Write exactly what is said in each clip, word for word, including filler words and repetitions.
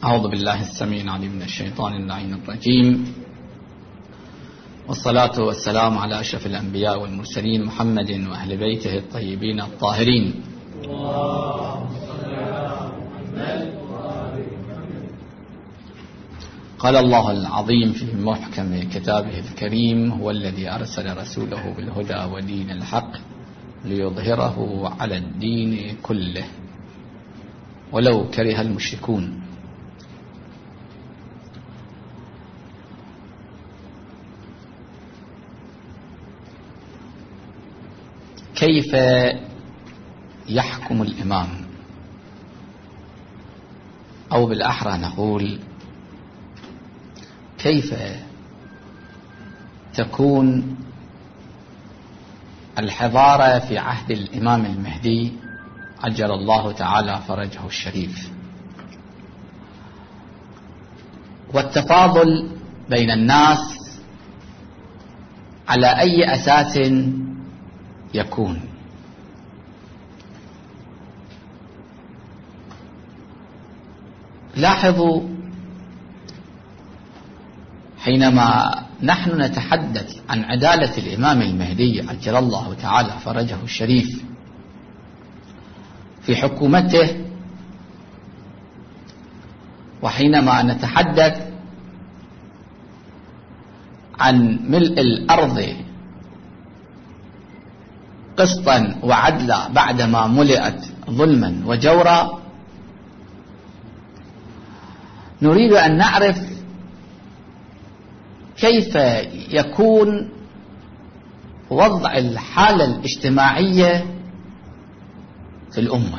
أعوذ بالله السميع العليم من الشيطان اللعين الرجيم، والصلاة والسلام على أشرف الأنبياء والمرسلين محمد وأهل بيته الطيبين الطاهرين. قال الله العظيم في محكم كتابه الكريم: هو الذي أرسل رسوله بالهدى ودين الحق ليظهره على الدين كله ولو كره المشركون. كيف يحكم الإمام، أو بالأحرى نقول كيف تكون الحضارة في عهد الإمام المهدي عجل الله تعالى فرجه الشريف، والتفاضل بين الناس على أي أساس يكون؟ لاحظوا، حينما نحن نتحدث عن عدالة الإمام المهدي عجل الله تعالى فرجه الشريف في حكومته، وحينما نتحدث عن ملء الأرض قسطا وعدلا بعدما ملئت ظلما وجورا، نريد أن نعرف كيف يكون وضع الحالة الاجتماعية في الأمة.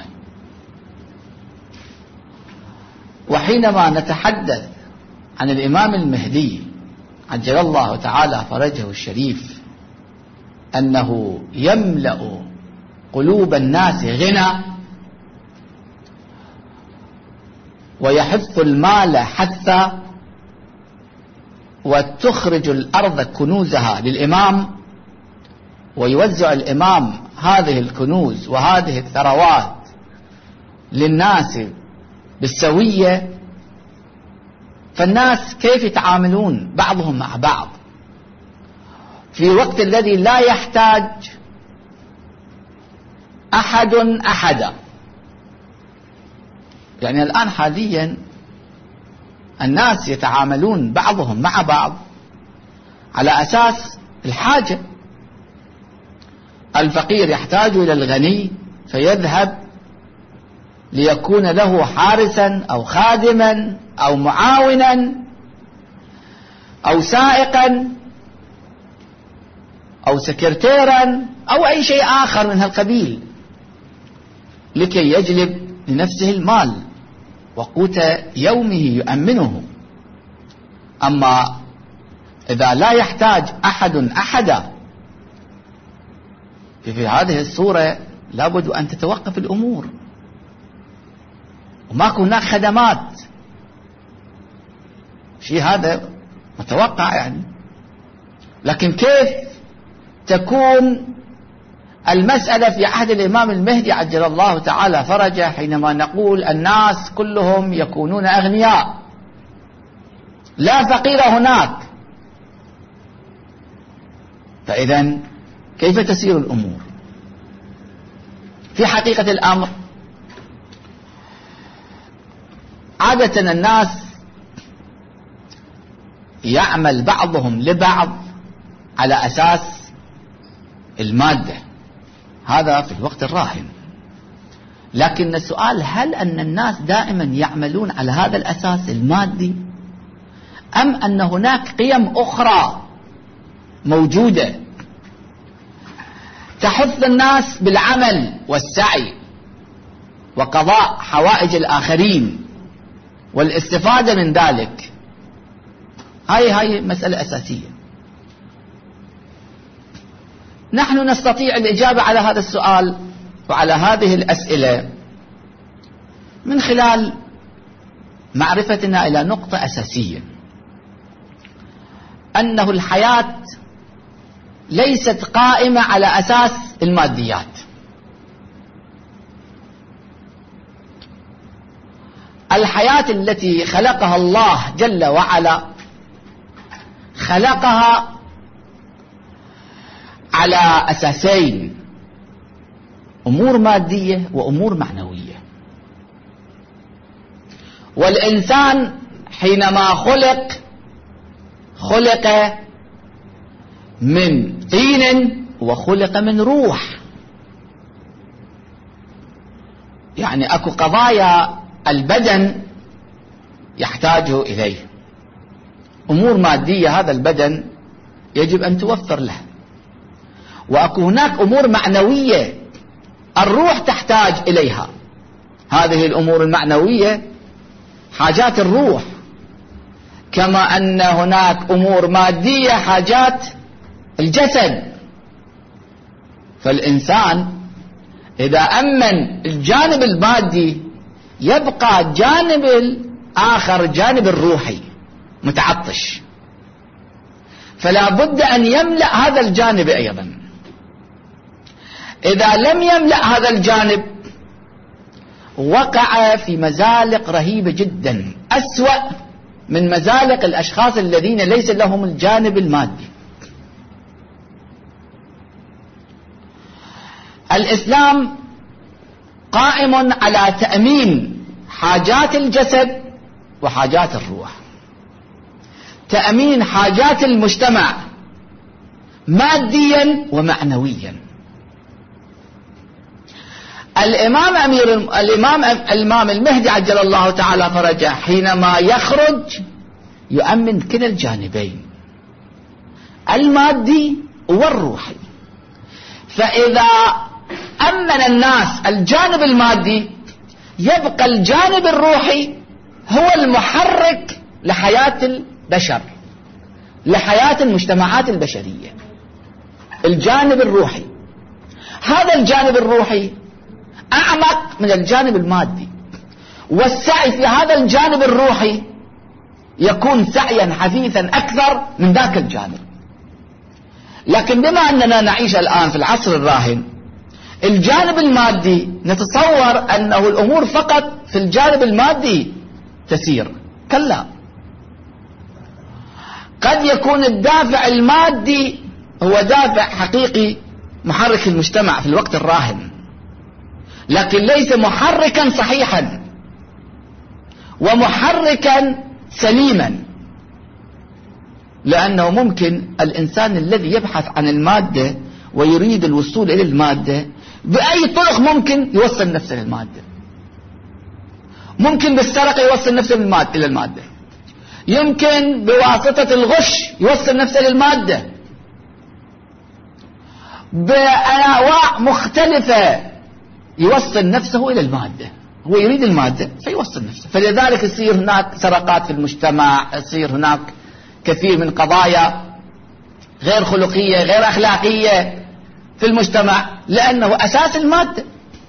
وحينما نتحدث عن الإمام المهدي عجل الله تعالى فرجه الشريف أنه يملأ قلوب الناس غنى ويحث المال حثا وتخرج الأرض كنوزها للإمام، ويوزع الإمام هذه الكنوز وهذه الثروات للناس بالسوية، فالناس كيف يتعاملون بعضهم مع بعض في وقت الذي لا يحتاج أحد أحدا؟ يعني الآن حاليا الناس يتعاملون بعضهم مع بعض على أساس الحاجة. الفقير يحتاج إلى الغني فيذهب ليكون له حارسا أو خادما أو معاونا أو سائقا أو سكرتيرا أو أي شيء آخر من هالقبيل لكي يجلب لنفسه المال وقوت يومه يؤمنه. أما إذا لا يحتاج أحد أحدا، في هذه الصورة لابد أن تتوقف الأمور وماكو هناك خدمات. شيء هذا متوقع يعني. لكن كيف تكون المسألة في عهد الإمام المهدي عجل الله تعالى فرجه حينما نقول الناس كلهم يكونون أغنياء، لا فقير هناك؟ فإذن كيف تسير الأمور؟ في حقيقة الأمر عادة الناس يعمل بعضهم لبعض على أساس المادة، هذا في الوقت الراهن. لكن السؤال: هل أن الناس دائما يعملون على هذا الأساس المادي، أم أن هناك قيم أخرى موجودة تحث الناس بالعمل والسعي وقضاء حوائج الآخرين والاستفادة من ذلك؟ هاي هاي مسألة أساسية. نحن نستطيع الإجابة على هذا السؤال وعلى هذه الأسئلة من خلال معرفتنا إلى نقطة أساسية، أنه الحياة ليست قائمة على أساس الماديات. الحياة التي خلقها الله جل وعلا خلقها على أساسين: أمور مادية وأمور معنوية. والإنسان حينما خلق خلق من طين وخلق من روح، يعني أكو قضايا البدن يحتاجه إليه، أمور مادية هذا البدن يجب أن توفر له، وأكو هناك أمور معنوية الروح تحتاج إليها. هذه الأمور المعنوية حاجات الروح، كما أن هناك أمور مادية حاجات الجسد. فالإنسان إذا أمن الجانب المادي يبقى الجانب الآخر جانب الروحي متعطش، فلا بد أن يملأ هذا الجانب أيضا. إذا لم يملأ هذا الجانب وقع في مزالق رهيبة جدا، أسوأ من مزالق الأشخاص الذين ليس لهم الجانب المادي. الإسلام قائم على تأمين حاجات الجسد وحاجات الروح، تأمين حاجات المجتمع ماديا ومعنويا. الإمام أمير الإمام الإمام المهدي عجل الله تعالى فرجه حينما يخرج يؤمن كلا الجانبين المادي والروحي. فإذا أمن الناس الجانب المادي يبقى الجانب الروحي هو المحرك لحياة البشر، لحياة المجتمعات البشرية. الجانب الروحي، هذا الجانب الروحي أعمق من الجانب المادي، والسعي في هذا الجانب الروحي يكون سعيا حثيثا أكثر من ذاك الجانب. لكن بما أننا نعيش الآن في العصر الراهن، الجانب المادي نتصور أنه الأمور فقط في الجانب المادي تسير. كلا، قد يكون الدافع المادي هو دافع حقيقي محرك المجتمع في الوقت الراهن، لكن ليس محركا صحيحا ومحركا سليما. لأنه ممكن الإنسان الذي يبحث عن المادة ويريد الوصول إلى المادة بأي طرق ممكن يوصل نفسه للمادة. ممكن بالسرقة يوصل نفسه إلى المادة، يمكن بواسطة الغش يوصل نفسه للمادة، بأنواع مختلفة يوصل نفسه إلى المادة. هو يريد المادة فيوصل نفسه. فلذلك يصير هناك سرقات في المجتمع، يصير هناك كثير من قضايا غير خلقية غير أخلاقية في المجتمع، لأنه أساس المادة.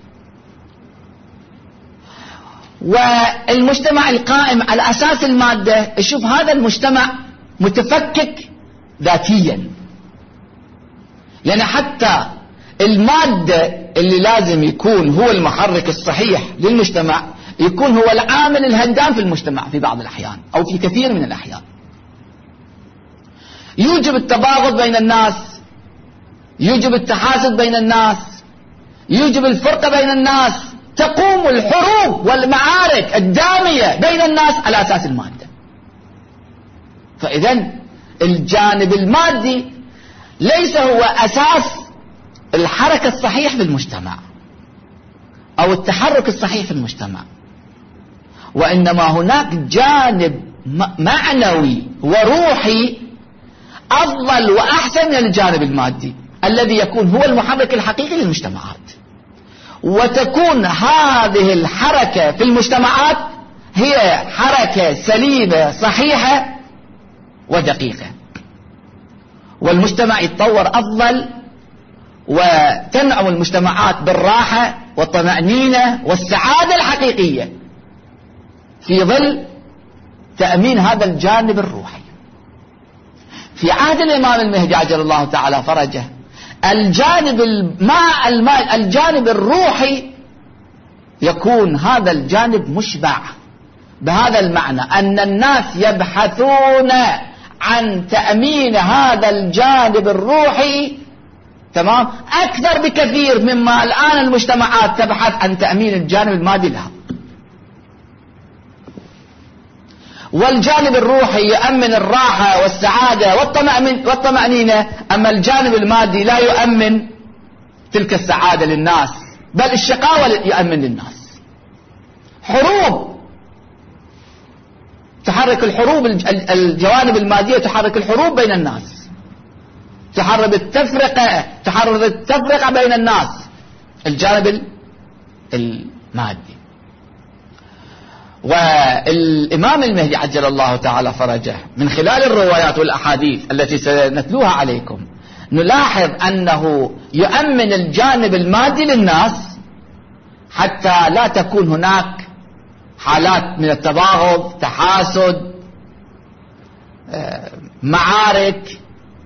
والمجتمع القائم على أساس المادة يشوف هذا المجتمع متفكك ذاتيا، لأن حتى المادة اللي لازم يكون هو المحرك الصحيح للمجتمع يكون هو العامل الهدام في المجتمع في بعض الأحيان أو في كثير من الأحيان. يوجب التباغض بين الناس، يوجب التحاسد بين الناس، يوجب الفرقة بين الناس، تقوم الحروب والمعارك الدامية بين الناس على أساس المادة. فإذن الجانب المادي ليس هو أساس الحركة الصحيح في المجتمع أو التحرك الصحيح في المجتمع، وإنما هناك جانب معنوي وروحي أفضل وأحسن من الجانب المادي الذي يكون هو المحرك الحقيقي للمجتمعات. وتكون هذه الحركة في المجتمعات هي حركة سليمة صحيحة ودقيقة، والمجتمع يتطور أفضل، وتنعم المجتمعات بالراحة والطمأنينة والسعادة الحقيقية في ظل تأمين هذا الجانب الروحي. في عهد الإمام المهدي عجل الله تعالى فرجه الجانب الماء الماء الجانب الروحي يكون هذا الجانب مشبع بهذا المعنى أن الناس يبحثون عن تأمين هذا الجانب الروحي، تمام، أكثر بكثير مما الآن المجتمعات تبحث عن تأمين الجانب المادي لها. والجانب الروحي يؤمن الراحة والسعادة والطمأنينة، أما الجانب المادي لا يؤمن تلك السعادة للناس، بل الشقاوة يؤمن للناس. حروب تحرك الحروب، الجوانب المادية تحرك الحروب بين الناس، تحرك التفرقة تحرك التفرقة بين الناس، الجانب المادي. والإمام المهدي عجل الله تعالى فرجه من خلال الروايات والأحاديث التي سنتلوها عليكم نلاحظ أنه يؤمن الجانب المادي للناس حتى لا تكون هناك حالات من التباغض، تحاسد، معارك،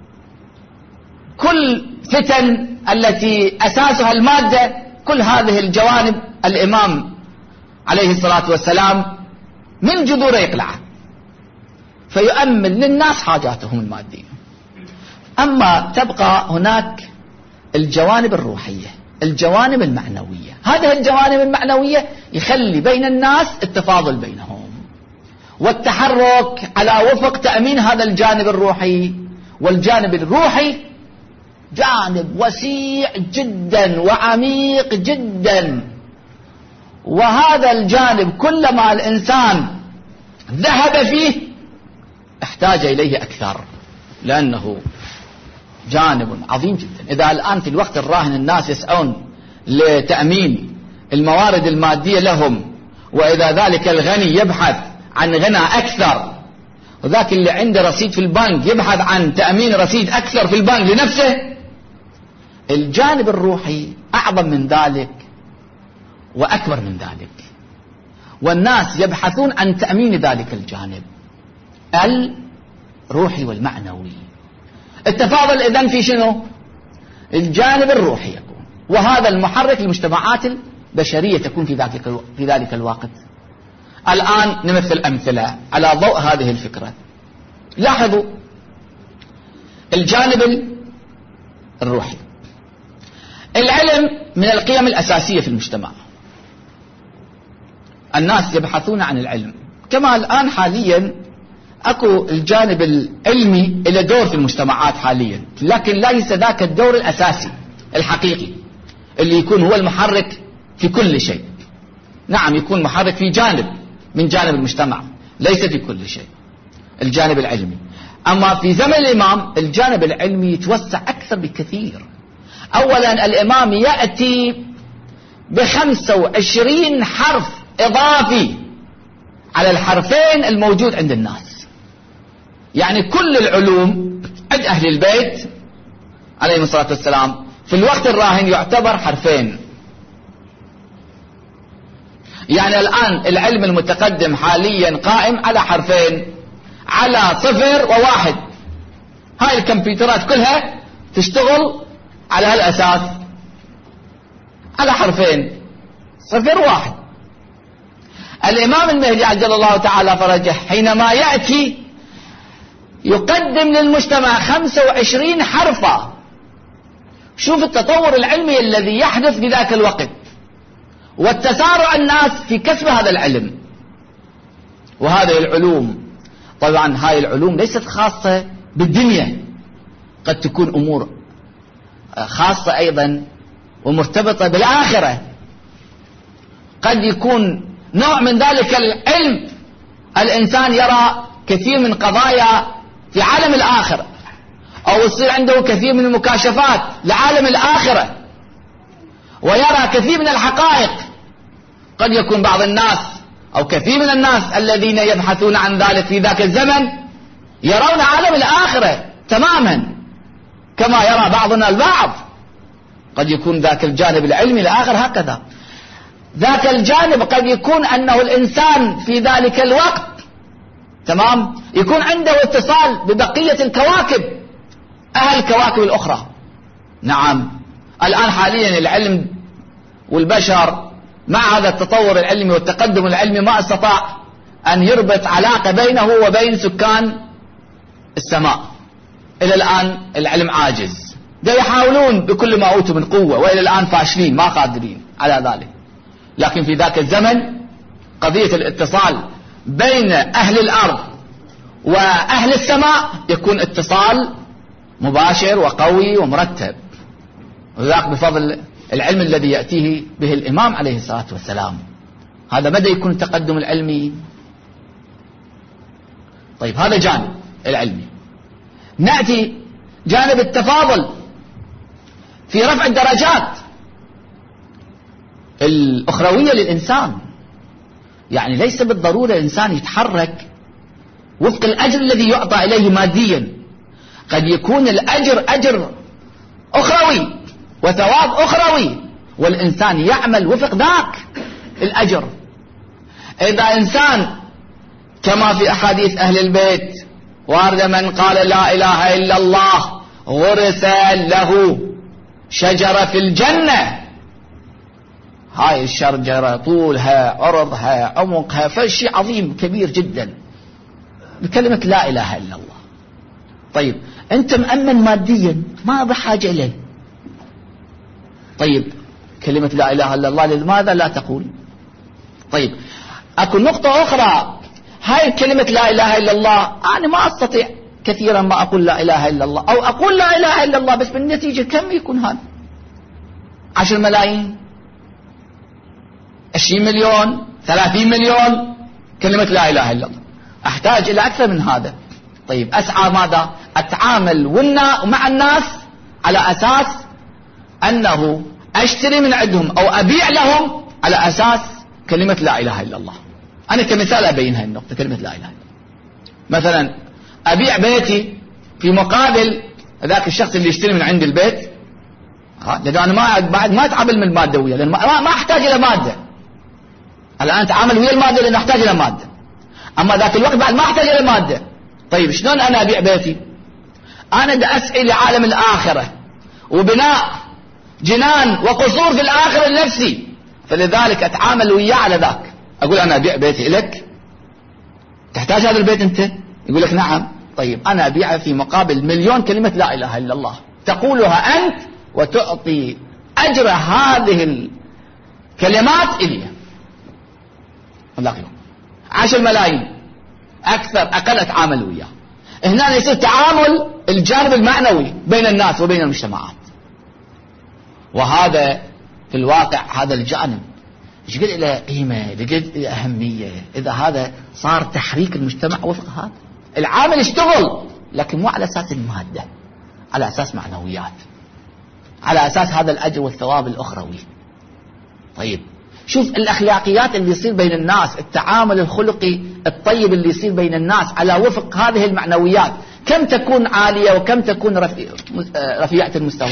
كل فتن التي أساسها المادة. كل هذه الجوانب الإمام عليه الصلاة والسلام من جذور يقلعها، فيؤمن للناس حاجاتهم المادية. أما تبقى هناك الجوانب الروحية، الجوانب المعنوية. هذه الجوانب المعنوية يخلي بين الناس التفاضل بينهم والتحرك على وفق تأمين هذا الجانب الروحي. والجانب الروحي جانب وسيع جدا وعميق جدا، وهذا الجانب كلما الإنسان ذهب فيه احتاج إليه أكثر، لأنه جانب عظيم جدا. إذا الآن في الوقت الراهن الناس يسعون لتأمين الموارد المادية لهم، وإذا ذلك الغني يبحث عن غنى أكثر، وذاك اللي عنده رصيد في البنك يبحث عن تأمين رصيد أكثر في البنك لنفسه، الجانب الروحي أعظم من ذلك وأكبر من ذلك، والناس يبحثون عن تأمين ذلك الجانب الروحي والمعنوي. التفاضل إذن في شنو؟ الجانب الروحي يكون، وهذا المحرك للمجتمعات البشرية تكون في ذلك في ذلك الوقت. الآن نمثل أمثلة على ضوء هذه الفكرة. لاحظوا الجانب الروحي. العلم من القيم الأساسية في المجتمع، الناس يبحثون عن العلم، كما الآن حاليا أكو الجانب العلمي له دور في المجتمعات حاليا، لكن ليس ذاك الدور الأساسي الحقيقي اللي يكون هو المحرك في كل شيء. نعم يكون محرك في جانب من جانب المجتمع، ليس في كل شيء، الجانب العلمي. أما في زمن الإمام الجانب العلمي يتوسع أكثر بكثير. أولا الإمام يأتي بخمسة وعشرين حرف إضافي على الحرفين الموجود عند الناس، يعني كل العلوم عند أهل البيت عليهم الصلاة والسلام في الوقت الراهن يعتبر حرفين. يعني الآن العلم المتقدم حاليا قائم على حرفين، على صفر وواحد. هاي الكمبيوترات كلها تشتغل على هالأساس، على حرفين، صفر واحد. الإمام المهدي عجل الله تعالى فرجه حينما يأتي يقدم للمجتمع خمسة وعشرين حرفا. شوف التطور العلمي الذي يحدث في ذاك الوقت، والتسارع الناس في كسب هذا العلم وهذه العلوم. طبعا هاي العلوم ليست خاصة بالدنيا، قد تكون أمور خاصة أيضا ومرتبطة بالآخرة. قد يكون نوع من ذلك العلم الإنسان يرى كثير من قضايا في عالم الآخرة، أو يصير عنده كثير من المكاشفات لعالم الآخرة، ويرى كثير من الحقائق. قد يكون بعض الناس أو كثير من الناس الذين يبحثون عن ذلك في ذاك الزمن يرون عالم الآخرة تماما كما يرى بعضنا البعض. قد يكون ذاك الجانب العلمي الآخر هكذا. ذاك الجانب قد يكون أنه الإنسان في ذلك الوقت تمام يكون عنده اتصال ببقية الكواكب، أهل الكواكب الأخرى. نعم الآن حاليا العلم والبشر مع هذا التطور العلمي والتقدم العلمي ما استطاع أن يربط علاقة بينه وبين سكان السماء. إلى الآن العلم عاجز، ده يحاولون بكل ما أوتوا من قوة، وإلى الآن فاشلين ما قادرين على ذلك. لكن في ذاك الزمن قضية الاتصال بين أهل الأرض وأهل السماء يكون اتصال مباشر وقوي ومرتب، وذاك بفضل العلم الذي يأتيه به الإمام عليه الصلاة والسلام. هذا مدى يكون التقدم العلمي. طيب هذا جانب العلمي. نأتي جانب التفاضل في رفع الدرجات الأخروية للإنسان. يعني ليس بالضرورة الإنسان يتحرك وفق الأجر الذي يعطى إليه ماديا، قد يكون الأجر أجر أخروي وثواب أخروي، والإنسان يعمل وفق ذاك الأجر. إذا إنسان كما في أحاديث أهل البيت وارد من قال لا إله إلا الله غرس له شجرة في الجنة، هاي الشجرة طولها عرضها عمقها فشيء عظيم كبير جدا بكلمة لا إله إلا الله. طيب أنت مأمن ماديا ما بحاجة إليه، طيب كلمة لا إله إلا الله لماذا لا تقول؟ طيب أكو نقطة أخرى، هاي كلمة لا إله إلا الله أنا ما أستطيع كثيرا ما أقول لا إله إلا الله، أو أقول لا إله إلا الله بس بالنتيجة كم يكون هذا؟ عشر ملايين، عشرين مليون، ثلاثين مليون كلمة لا إله إلا الله. أحتاج إلى أكثر من هذا. طيب أسعى ماذا؟ أتعامل مع الناس على أساس أنه أشتري من عندهم أو أبيع لهم على أساس كلمة لا إله إلا الله. أنا كمثال أبين هاي النقطة كلمة لا إله إلا الله. مثلا أبيع بيتي في مقابل ذاك الشخص اللي يشتري من عند البيت، لأنه أنا ما بعد ما أتعامل من المادة وياه، لأن ما, ما أحتاج إلى مادة. الآن أتعامل ويا المادة لأنه أحتاج إلى مادة، أما ذاك الوقت بعد ما أحتاج إلى مادة. طيب شلون أنا أبيع بيتي؟ أنا دا أسعي لعالم الآخرة وبناء جنان وقصور في الآخرة لنفسي، فلذلك أتعامل وياه على ذاك. أقول أنا أبيع بيتي لك، تحتاج هذا البيت أنت؟ يقول لك نعم. طيب أنا أبيعه في مقابل مليون كلمة لا إله إلا الله تقولها أنت وتعطي أجر هذه الكلمات إلي. الله يقول عشر ملايين أكثر أقل أتعامل وياه. هنا يصير تعامل الجانب المعنوي بين الناس وبين المجتمعات، وهذا في الواقع هذا الجانب يجد له قيمة، يجد له أهمية إذا هذا صار تحريك المجتمع وفق هذا. العامل يشتغل لكن مو على أساس المادة، على أساس معنويات، على أساس هذا الأجر والثواب الأخروي. طيب شوف الأخلاقيات اللي يصير بين الناس، التعامل الخلقي الطيب اللي يصير بين الناس على وفق هذه المعنويات، كم تكون عالية وكم تكون رفيعة المستوى.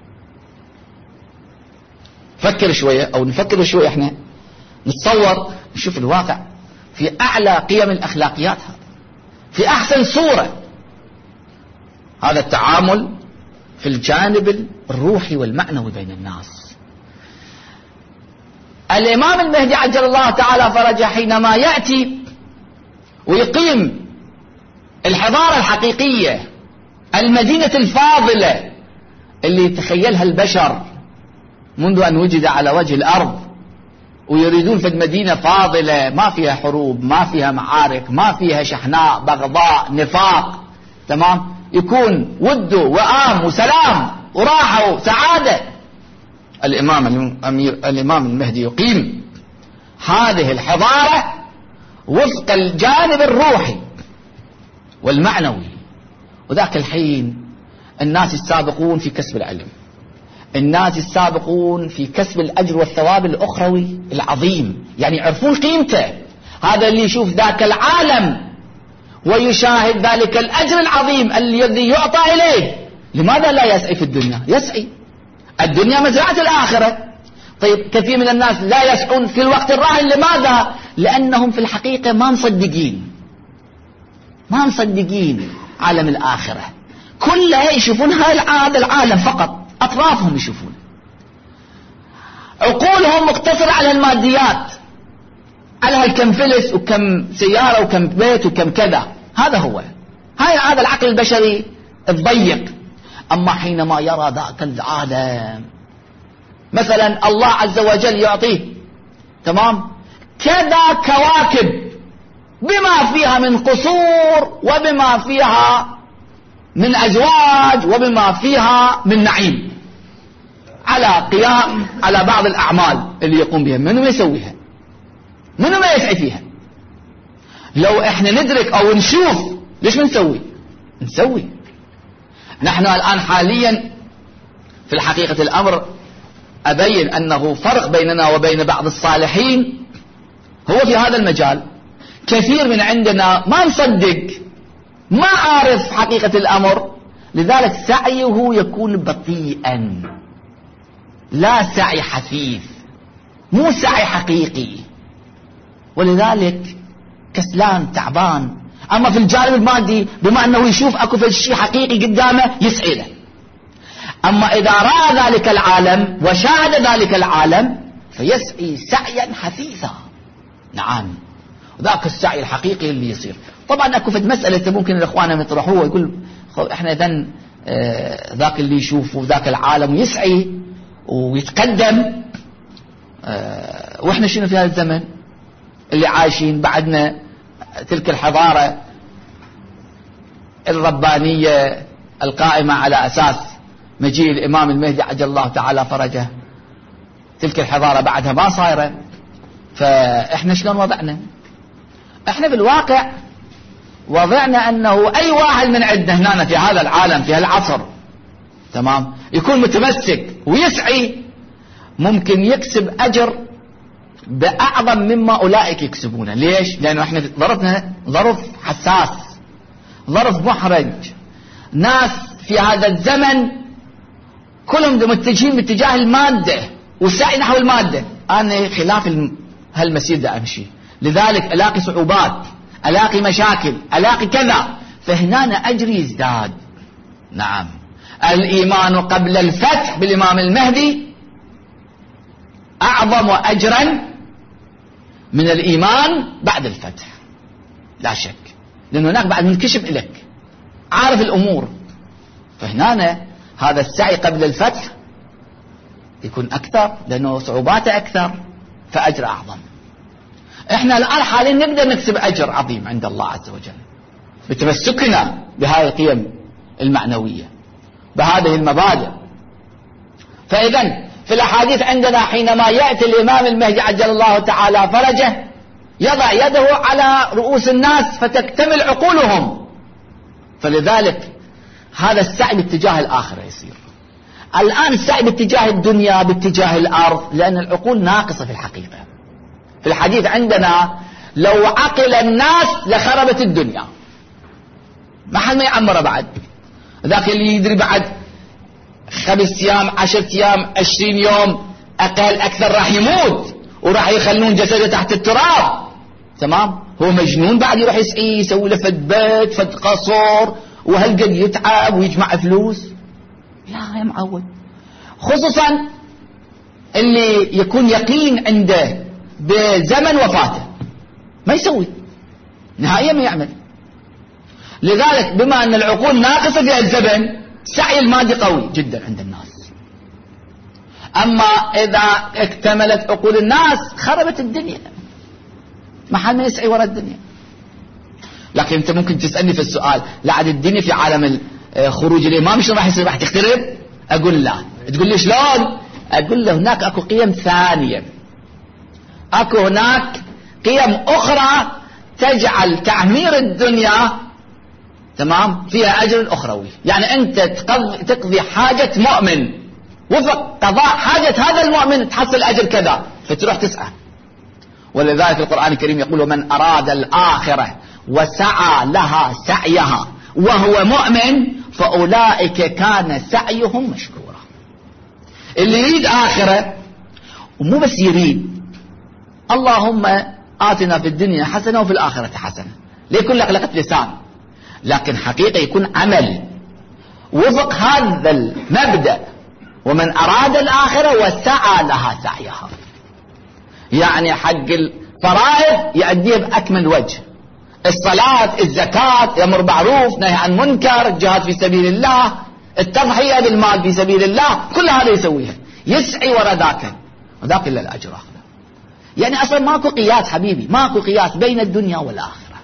فكر شوية أو نفكر شوية احنا نتصور نشوف الواقع في أعلى قيم الأخلاقيات، هذا في أحسن صورة، هذا التعامل في الجانب الروحي والمعنوي بين الناس. الإمام المهدي عجل الله تعالى فرجه حينما يأتي ويقيم الحضارة الحقيقية، المدينة الفاضلة اللي يتخيلها البشر منذ أن وجد على وجه الأرض، ويريدون في المدينة فاضلة ما فيها حروب، ما فيها معارك، ما فيها شحناء بغضاء نفاق، تمام، يكون ود وآم وسلام وراحة وسعادة. الإمام الأمير الإمام المهدي يقيم هذه الحضارة وفق الجانب الروحي والمعنوي. وذاك الحين الناس السابقون في كسب العلم، الناس السابقون في كسب الأجر والثواب الأخروي العظيم، يعني يعرفون قيمته. هذا اللي يشوف ذاك العالم ويشاهد ذلك الأجر العظيم الذي يعطى إليه، لماذا لا يسعي في الدنيا؟ يسعي. الدنيا مزرعة الآخرة. طيب كثير من الناس لا يسعون في الوقت الراهن، لماذا؟ لأنهم في الحقيقة ما مصدقين ما مصدقين عالم الآخرة، كلها يشوفون هذا العالم فقط، أطرافهم يشوفون، عقولهم مقتصرة على الماديات. على هالكم فلس وكم سيارة وكم بيت وكم كذا. هذا هو هاي هذا العقل البشري الضيق. أما حينما يرى ذاك العالم، مثلا الله عز وجل يعطيه تمام كذا كواكب بما فيها من قصور وبما فيها من أزواج وبما فيها من نعيم، على قيام على بعض الأعمال اللي يقوم بها، منو ما يسويها؟ منو ما يسعي فيها؟ لو احنا ندرك او نشوف ليش ما نسوي؟ نسوي. نحن الآن حاليا في الحقيقة الأمر أبين أنه فرق بيننا وبين بعض الصالحين هو في هذا المجال. كثير من عندنا ما نصدق، ما عارف حقيقة الأمر، لذلك سعيه يكون بطيئا، لا سعي حثيث، مو سعي حقيقي، ولذلك كسلان تعبان. أما في الجانب المادي بما أنه يشوف أكو في شيء حقيقي قدامه يسعي له. أما إذا رأى ذلك العالم وشاهد ذلك العالم فيسعي سعيا حثيثا. نعم، ذاك السعي الحقيقي اللي يصير. طبعا أكو في مسألة ممكن الإخوان يطرحوه ويقول إحنا إذن آه ذاك اللي يشوفه ذاك العالم ويسعي ويتقدم، آه وإحنا شنو في هذا الزمن اللي عايشين بعدنا تلك الحضارة الربانية القائمة على أساس مجيء الإمام المهدي عجل الله تعالى فرجه، تلك الحضارة بعدها ما صايرة. فإحنا شلون وضعنا؟ إحنا بالواقع وضعنا أنه أي واحد من عندنا هنا في هذا العالم في هالعصر تمام يكون متمسك ويسعي ممكن يكسب أجر بأعظم مما أولئك يكسبونه. ليش؟ لأنه إحنا ظرفنا ظرف حساس، ظرف محرج. ناس في هذا الزمن كلهم متجهين باتجاه المادة والسعي نحو المادة. أنا خلاف هالمسير ده أمشي، لذلك ألاقي صعوبات، ألاقي مشاكل، ألاقي كذا، فهنا أجري يزداد. نعم، الإيمان قبل الفتح بالإمام المهدي أعظم أجرا من الإيمان بعد الفتح، لا شك، لأنه هناك بعد منكشف إليك عارف الأمور. فهنا هذا السعي قبل الفتح يكون أكثر لأنه صعوباته أكثر فأجر أعظم. إحنا الآن حاليا نقدر نكسب أجر عظيم عند الله عز وجل بتمسكنا بهذه القيم المعنوية بهذه المبادئ. فإذن في الأحاديث عندنا حينما يأتي الإمام المهدي عجل الله تعالى فرجه يضع يده على رؤوس الناس فتكتمل عقولهم، فلذلك هذا السعي باتجاه الآخرة يصير. الآن السعي باتجاه الدنيا باتجاه الأرض لأن العقول ناقصة في الحقيقة. في الحديث عندنا لو عقل الناس لخربت الدنيا، ما حد ما يعمره بعد. ذاك اللي يدري بعد خمس أيام عشرة أيام عشرين يوم أقل أكثر راح يموت وراح يخلون جسده تحت التراب. تمام، هو مجنون بعد يروح يسعي يسوي له فد بيت فد قصور وهالقد يتعب ويجمع فلوس؟ لا يا معود، خصوصا اللي يكون يقين عنده بزمن وفاته ما يسوي نهائيا ما يعمل. لذلك بما أن العقول ناقصة في الزمن السعي المادي قوي جدا عند الناس. أما إذا اكتملت عقول الناس خربت الدنيا، ما حد ما يسعي وراء الدنيا. لكن أنت ممكن تسألني في السؤال لعد الدنيا في عالم خروج الإمام شو راح يصير؟ راح تخترب؟ أقول لا. تقول لي شلون؟ أقول له هناك أكو قيم ثانية، أكو هناك قيم أخرى تجعل تعمير الدنيا تمام فيها أجر أخروي. يعني أنت تقضي, تقضي حاجة مؤمن وفق قضاء حاجة هذا المؤمن تحصل أجر كذا فتروح تسعى. ولذلك القرآن الكريم يقول من أراد الآخرة وسعى لها سعيها وهو مؤمن فأولئك كان سعيهم مشكورا. اللي يريد آخرة ومو بس يريد اللهم آتنا في الدنيا حسنة وفي الآخرة حسنة، ليكون لك لقد لسان، لكن حقيقة يكون عمل وفق هذا المبدأ. ومن أراد الآخرة وسعى لها سعيها، يعني حق فرائض يؤديها بأكمل وجه، الصلاة، الزكاة، يأمر معروف، نهي عن منكر، الجهاد في سبيل الله، التضحية بالمال في سبيل الله، كل هذا يسويها، يسعي وراء ذاك وذاك إلا الأجر آخر. يعني أصلا ماكو قياس حبيبي، ماكو قياس بين الدنيا والآخرة.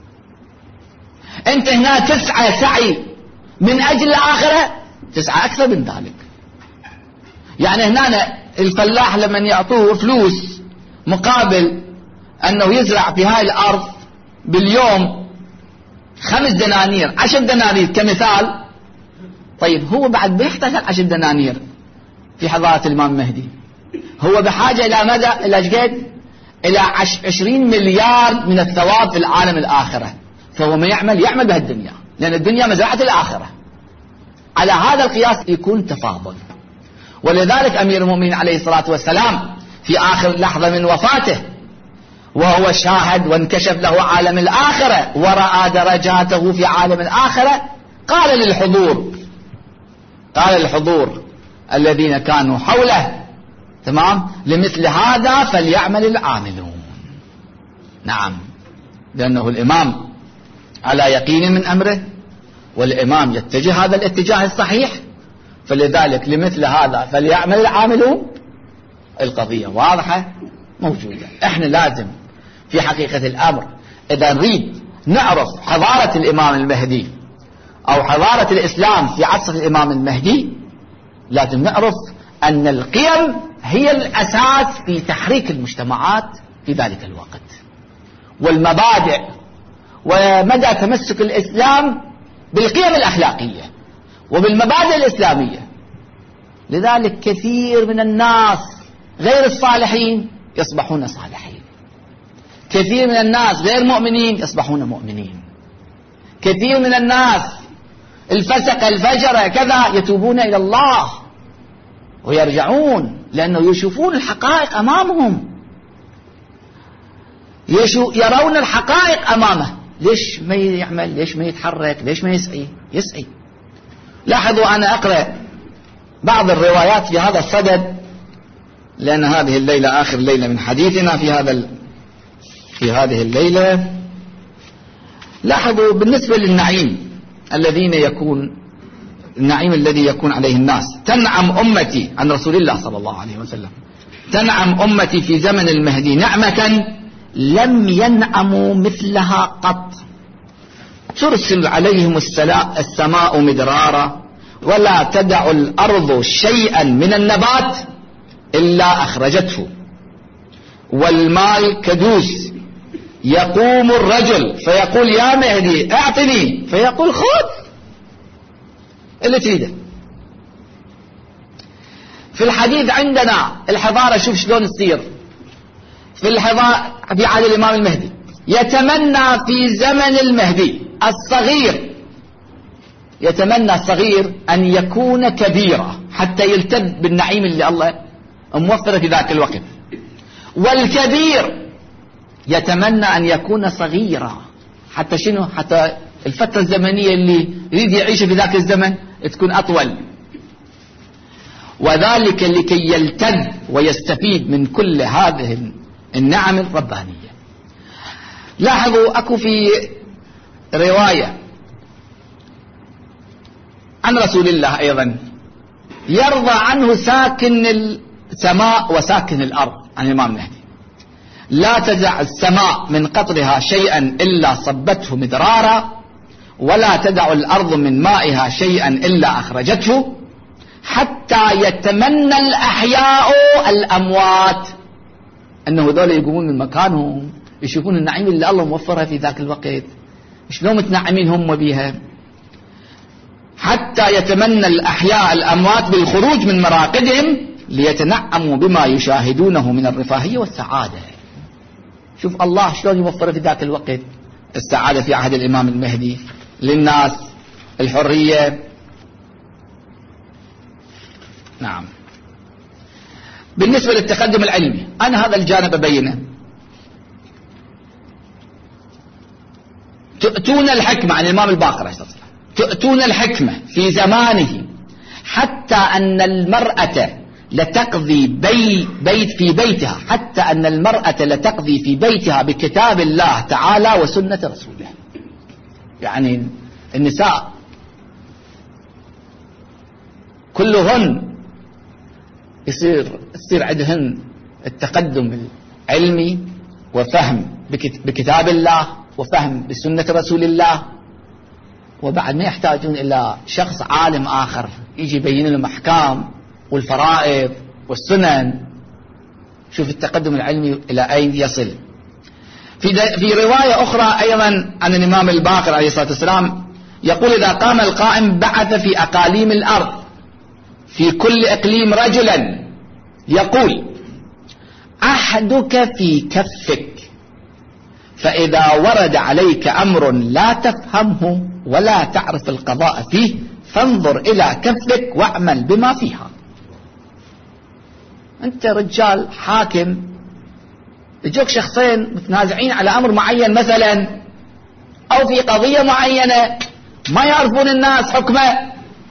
أنت هنا تسعى سعي من أجل الآخرة، تسعى أكثر من ذلك. يعني هنا الفلاح لما يعطوه فلوس مقابل أنه يزرع في هاي الأرض باليوم خمس دنانير عشر دنانير كمثال، طيب هو بعد بيحتاج عشر دنانير في حضارة الإمام المهدي، هو بحاجة إلى مدى إلى جد إلى عشرين مليار من الثواب في العالم الآخرة. فهو ما يعمل يعمل بهالدنيا، لأن الدنيا مزرعة الآخرة. على هذا القياس يكون تفاضل. ولذلك أمير المؤمنين عليه الصلاة والسلام في آخر لحظة من وفاته وهو شاهد وانكشف له عالم الآخرة ورأى درجاته في عالم الآخرة، قال للحضور قال للحضور الذين كانوا حوله تمام لمثل هذا فليعمل العاملون. نعم، لأنه الإمام على يقين من أمره، والإمام يتجه هذا الاتجاه الصحيح، فلذلك لمثل هذا فليعمل العاملون. القضية واضحة موجودة. احنا لازم في حقيقة الأمر إذا نريد نعرف حضارة الإمام المهدي أو حضارة الإسلام في عصر الإمام المهدي، لازم نعرف أن القيم هي الأساس في تحريك المجتمعات في ذلك الوقت، والمبادئ ومدى تمسك الإسلام بالقيم الأخلاقية وبالمبادئ الإسلامية. لذلك كثير من الناس غير الصالحين يصبحون صالحين، كثير من الناس غير مؤمنين يصبحون مؤمنين، كثير من الناس الفسق الفجر كذا يتوبون إلى الله ويرجعون، لأنه يشوفون الحقائق أمامهم، يرون الحقائق أمامه. ليش ما يعمل؟ ليش ما يتحرك؟ ليش ما يسعي؟ يسعي. لاحظوا أنا أقرأ بعض الروايات في هذا الصدد، لأن هذه الليلة آخر ليلة من حديثنا في هذا ال... في هذه الليلة. لاحظوا بالنسبة للنعيم الذين يكون النعيم الذي يكون عليه الناس. تنعم أمتي عن رسول الله صلى الله عليه وسلم، تنعم أمتي في زمن المهدي نعمة لم ينعموا مثلها قط، ترسل عليهم السماء مدرارا ولا تدع الأرض شيئا من النبات إلا أخرجته، والمال كدوس، يقوم الرجل فيقول يا مهدي اعطني فيقول خذ اللي تريده. في الحديث عندنا الحضارة شوف شلون تصير في الحضارة في عهد الإمام المهدي. يتمنى في زمن المهدي الصغير يتمنى الصغير أن يكون كبيرا حتى يلتذ بالنعيم اللي الله موفره في ذاك الوقت، والكبير يتمنى أن يكون صغيرا حتى شنو؟ حتى الفترة الزمنية اللي يريد يعيش في ذاك الزمن تكون أطول، وذلك لكي يلتذ ويستفيد من كل هذه النعم الربانية. لاحظوا أكو في رواية عن رسول الله أيضا يرضى عنه ساكن السماء وساكن الأرض عن الإمام المهدي، لا تدع السماء من قطرها شيئا إلا صبته مدرارا، ولا تدع الأرض من مائها شيئا إلا أخرجته، حتى يتمنى الأحياء الأموات أنه ذول يقومون من مكانهم يشوفون النعيم اللي الله موفرها في ذاك الوقت، شلون متنعمين هم بيها. حتى يتمنى الأحياء الأموات بالخروج من مراقدهم ليتنعموا بما يشاهدونه من الرفاهية والسعادة. شوف الله شلون يوفر في ذاك الوقت السعادة في عهد الإمام المهدي للناس، الحرية. نعم. بالنسبة للتقدم العلمي أنا هذا الجانب أبينه. تؤتون الحكمة عن الإمام الباقر عليه الصلاة والسلام، تؤتون الحكمة في زمانه حتى أن المرأة لتقضي بي بيت في بيتها، حتى أن المرأة لتقضي في بيتها بكتاب الله تعالى وسنة رسوله. يعني النساء كلهن يصير يصير عندهن التقدم العلمي وفهم بكتاب الله وفهم بسنة رسول الله، وبعد ما يحتاجون إلى شخص عالم آخر يجي يبين لهم أحكام والفرائض والسنن. شوف التقدم العلمي إلى أين يصل. في في رواية أخرى أيضا عن الإمام الباقر عليه الصلاة والسلام يقول: إذا قام القائم بعث في أقاليم الأرض في كل إقليم رجلا يقول: عهدك في كفك، فإذا ورد عليك أمر لا تفهمه ولا تعرف القضاء فيه فانظر إلى كفك واعمل بما فيها. أنت رجال حاكم، يجوك شخصين متنازعين على أمر معين مثلا، أو في قضية معينة ما يعرفون الناس حكمه،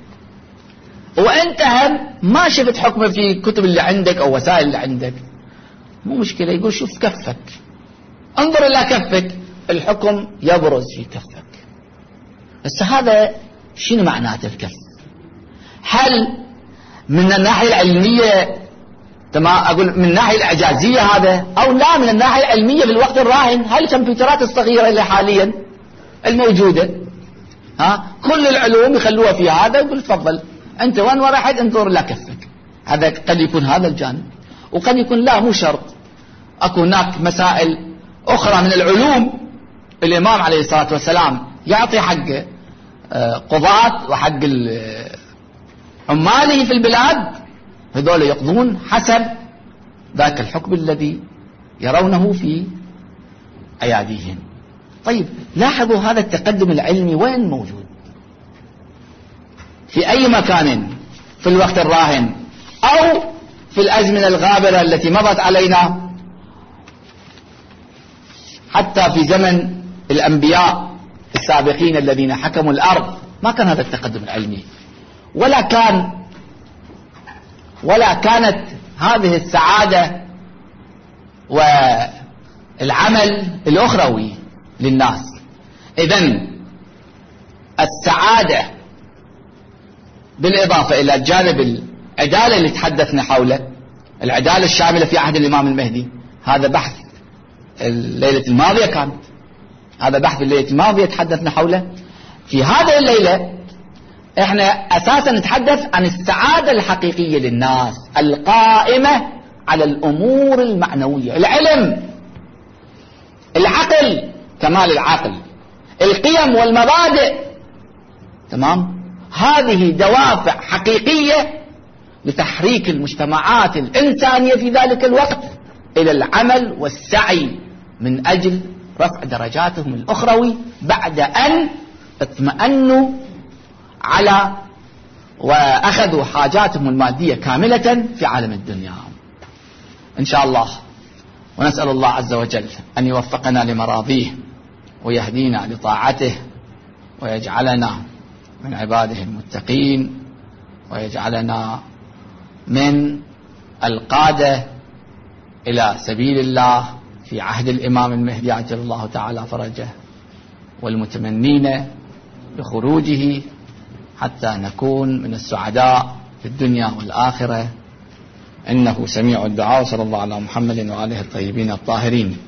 وأنت هم ما شفت حكمه في الكتب اللي عندك أو وسائل اللي عندك، مو مشكلة. يقول: شوف كفك، انظر إلى كفك، الحكم يبرز في كفك. بس هذا شنو معناته الكف؟ هل من الناحية العلمية تمام أقول من الناحية الإعجازية هذا، أو لا من الناحية العلمية في الوقت الراهن؟ هل الكمبيوترات الصغيرة اللي حاليا الموجودة ها كل العلوم يخلوها في هذا، يقول تفضل أنت وين ورحت انظر إلى كفك. هذا قد يكون هذا الجانب، وقد يكون لا مو شرط. أكو هناك مسائل أخرى من العلوم الإمام عليه الصلاة والسلام يعطي حق قضاة وحق عماله في البلاد، هذول يقضون حسب ذاك الحكم الذي يرونه في أياديهم. طيب لاحظوا هذا التقدم العلمي وين موجود؟ في أي مكان في الوقت الراهن أو في الأزمنة الغابرة التي مضت علينا. حتى في زمن الأنبياء السابقين الذين حكموا الأرض ما كان هذا التقدم العلمي، ولا كان ولا كانت هذه السعادة والعمل الأخروي للناس. إذن السعادة بالإضافة إلى جانب العدالة اللي تحدثنا حوله، العدالة الشاملة في عهد الإمام المهدي، هذا بحث الليلة الماضية كانت هذا بحث الليلة الماضية تحدثنا حوله. في هذه الليلة احنا أساسا نتحدث عن السعادة الحقيقية للناس القائمة على الأمور المعنوية، العلم، العقل، كمال العقل، القيم والمبادئ، تمام. هذه دوافع حقيقية لتحريك المجتمعات الإنسانية في ذلك الوقت إلى العمل والسعي من أجل رفع درجاتهم الأخروي بعد أن اطمأنوا على وأخذوا حاجاتهم المادية كاملة في عالم الدنيا إن شاء الله. ونسأل الله عز وجل أن يوفقنا لمراضيه ويهدينا لطاعته ويجعلنا من عباده المتقين ويجعلنا من القادة إلى سبيل الله في عهد الإمام المهدي عجل الله تعالى فرجه، والمتمنين بخروجه حتى نكون من السعداء في الدنيا والآخرة. إنه سميع الدعاء. صلى الله على محمد وآله الطيبين الطاهرين.